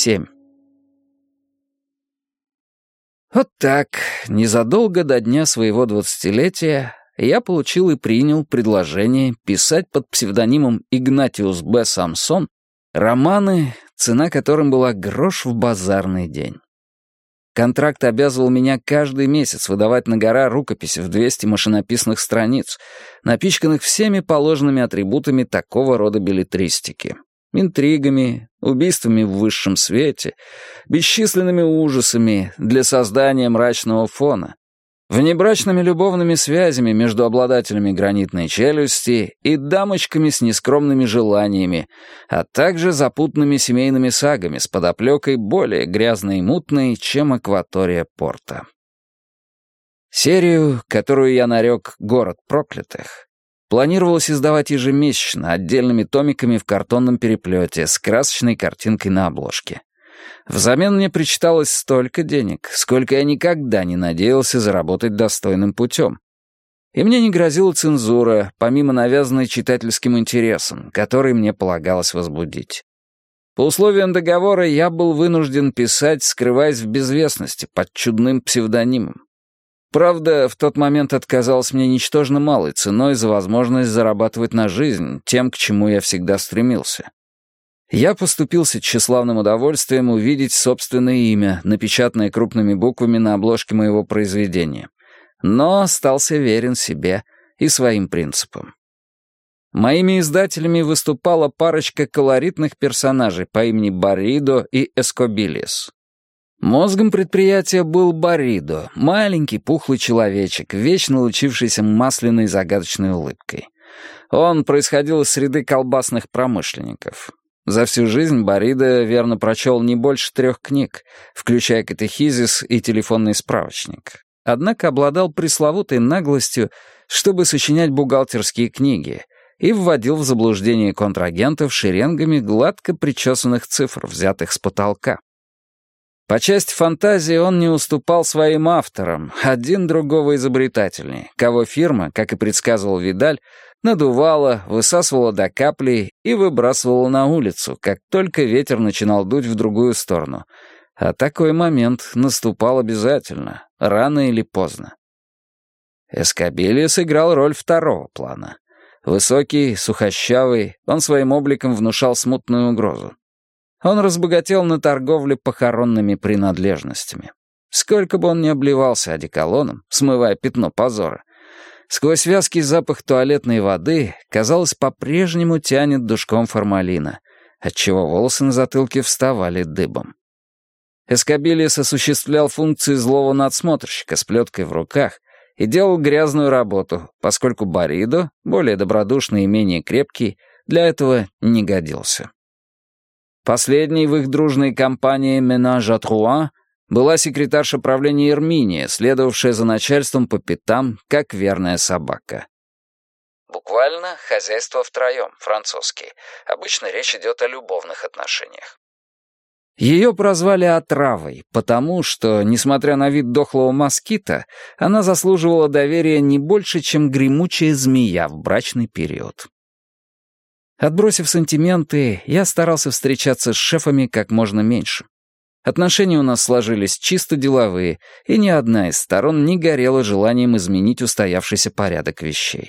7. Вот так, незадолго до дня своего 20-летия, я получил и принял предложение писать под псевдонимом Игнатиус Б. Самсон романы, цена которым была грош в базарный день. Контракт обязывал меня каждый месяц выдавать на гора рукописи в 200 машинописных страниц, напичканных всеми положенными атрибутами такого рода беллетристики. Интригами, убийствами в высшем свете, бесчисленными ужасами для создания мрачного фона, внебрачными любовными связями между обладателями гранитной челюсти и дамочками с нескромными желаниями, а также запутанными семейными сагами с подоплекой более грязной и мутной, чем акватория порта. Серию, которую я нарек «Город проклятых», планировалось издавать ежемесячно отдельными томиками в картонном переплете с красочной картинкой на обложке. Взамен мне причиталось столько денег, сколько я никогда не надеялся заработать достойным путем. И мне не грозила цензура, помимо навязанной читательским интересом, который мне полагалось возбудить. По условиям договора я был вынужден писать, скрываясь в безвестности, под чудным псевдонимом. Правда, в тот момент отказалось мне ничтожно малой ценой за возможность зарабатывать на жизнь тем, к чему я всегда стремился. Я поступился тщеславным удовольствием увидеть собственное имя, напечатанное крупными буквами на обложке моего произведения, но остался верен себе и своим принципам. Моими издателями выступала парочка колоритных персонажей по имени Барридо и Эскобилис. Мозгом предприятия был Барридо, маленький пухлый человечек, вечно лучившийся масляной загадочной улыбкой. Он происходил из среды колбасных промышленников. За всю жизнь Барридо верно прочел не больше 3 книг, включая катехизис и телефонный справочник. Однако обладал пресловутой наглостью, чтобы сочинять бухгалтерские книги, и вводил в заблуждение контрагентов шеренгами гладко причесанных цифр, взятых с потолка. По части фантазии он не уступал своим авторам, один другого изобретательнее, кого фирма, как и предсказывал Видаль, надувала, высасывала до капли и выбрасывала на улицу, как только ветер начинал дуть в другую сторону. А такой момент наступал обязательно, рано или поздно. Эскобилио сыграл роль второго плана. Высокий, сухощавый, он своим обликом внушал смутную угрозу. Он разбогател на торговле похоронными принадлежностями. Сколько бы он ни обливался одеколоном, смывая пятно позора, сквозь вязкий запах туалетной воды, казалось, по-прежнему тянет душком формалина, отчего волосы на затылке вставали дыбом. Эскобилиос осуществлял функции злого надсмотрщика с плеткой в руках и делал грязную работу, поскольку Барридо, более добродушный и менее крепкий, для этого не годился. Последней в их дружной компании «Менаж а Труа» была секретарша правления Эрминия, следовавшая за начальством по пятам, как верная собака. Буквально «хозяйство втроем», французский. Обычно речь идет о любовных отношениях. Ее прозвали «отравой», потому что, несмотря на вид дохлого москита, она заслуживала доверия не больше, чем гремучая змея в брачный период. Отбросив сантименты, я старался встречаться с шефами как можно меньше. Отношения у нас сложились чисто деловые, и ни одна из сторон не горела желанием изменить устоявшийся порядок вещей.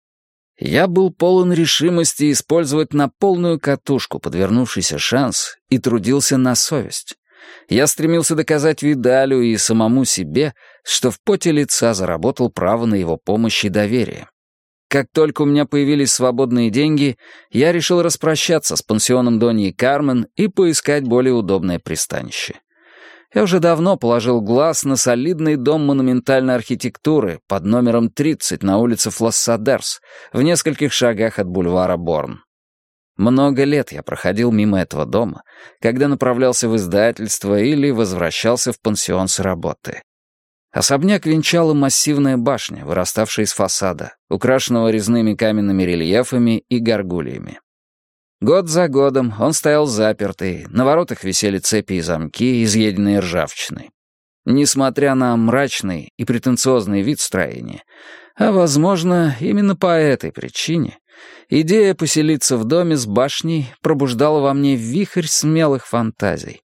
Я был полон решимости использовать на полную катушку подвернувшийся шанс и трудился на совесть. Я стремился доказать Видалю и самому себе, что в поте лица заработал право на его помощь и доверие. Как только у меня появились свободные деньги, я решил распрощаться с пансионом Доньи Кармен и поискать более удобное пристанище. Я уже давно положил глаз на солидный дом монументальной архитектуры под номером 30 на улице Флассадерс, в нескольких шагах от бульвара Борн. Много лет я проходил мимо этого дома, когда направлялся в издательство или возвращался в пансион с работы. Особняк венчала массивная башня, выраставшая из фасада, украшенного резными каменными рельефами и горгульями. Год за годом он стоял запертый, на воротах висели цепи и замки, изъеденные ржавчиной. Несмотря на мрачный и претенциозный вид строения, а, возможно, именно по этой причине, идея поселиться в доме с башней пробуждала во мне вихрь смелых фантазий.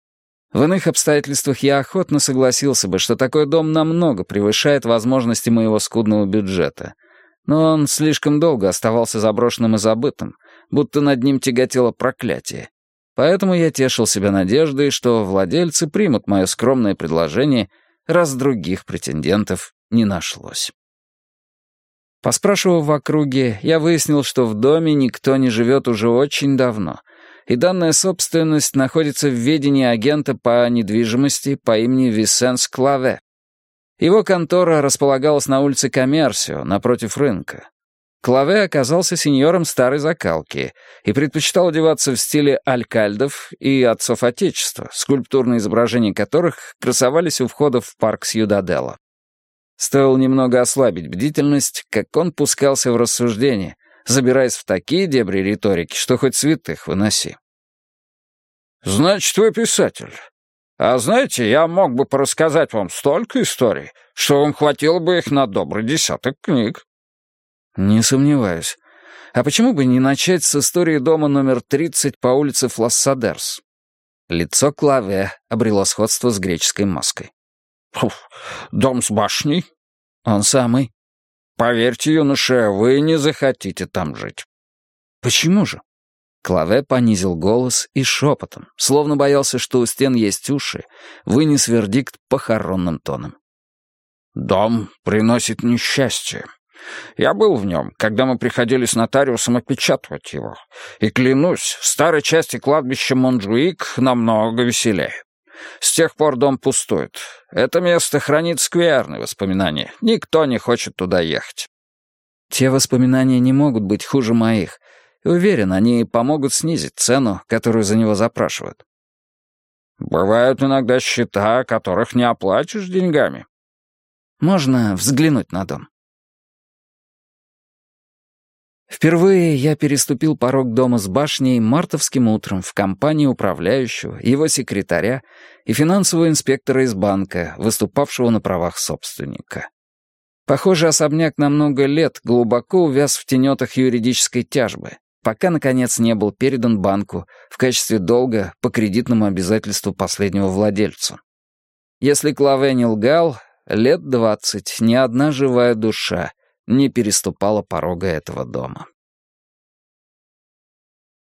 В иных обстоятельствах я охотно согласился бы, что такой дом намного превышает возможности моего скудного бюджета. Но он слишком долго оставался заброшенным и забытым, будто над ним тяготело проклятие. Поэтому я тешил себя надеждой, что владельцы примут мое скромное предложение, раз других претендентов не нашлось. Поспрашивав в округе, я выяснил, что в доме никто не живет уже очень давно, и данная собственность находится в ведении агента по недвижимости по имени Висенс Клаве. Его контора располагалась на улице Коммерсио, напротив рынка. Клаве оказался сеньором старой закалки и предпочитал одеваться в стиле алькальдов и отцов Отечества, скульптурные изображения которых красовались у входа в парк Сьюдаделла. Стоило немного ослабить бдительность, как он пускался в рассуждения, забираясь в такие дебри риторики, что хоть святых выноси. «Значит, вы писатель. А знаете, я мог бы порассказать вам столько историй, что вам хватило бы их на добрый десяток книг». «Не сомневаюсь. А почему бы не начать с истории дома номер 30 по улице Флассадерс?» Лицо Клаве обрело сходство с греческой маской. «Дом с башней?» «Он самый». «Поверьте, юноша, вы не захотите там жить». «Почему же?» Клаве понизил голос и шепотом, словно боялся, что у стен есть уши, вынес вердикт похоронным тоном. «Дом приносит несчастье. Я был в нем, когда мы приходили с нотариусом опечатывать его. И клянусь, в старой части кладбища Монжуик намного веселее. С тех пор дом пустует. Это место хранит скверные воспоминания. Никто не хочет туда ехать». «Те воспоминания не могут быть хуже моих. И уверен, они помогут снизить цену, которую за него запрашивают». «Бывают иногда счета, которых не оплатишь деньгами». «Можно взглянуть на дом?» Впервые я переступил порог дома с башней мартовским утром в компании управляющего, его секретаря и финансового инспектора из банка, выступавшего на правах собственника. Похоже, особняк на много лет глубоко увяз в тенетах юридической тяжбы, пока, наконец, не был передан банку в качестве долга по кредитному обязательству последнего владельцу. Если Клаве не лгал, лет 20 ни одна живая душа не переступала порога этого дома.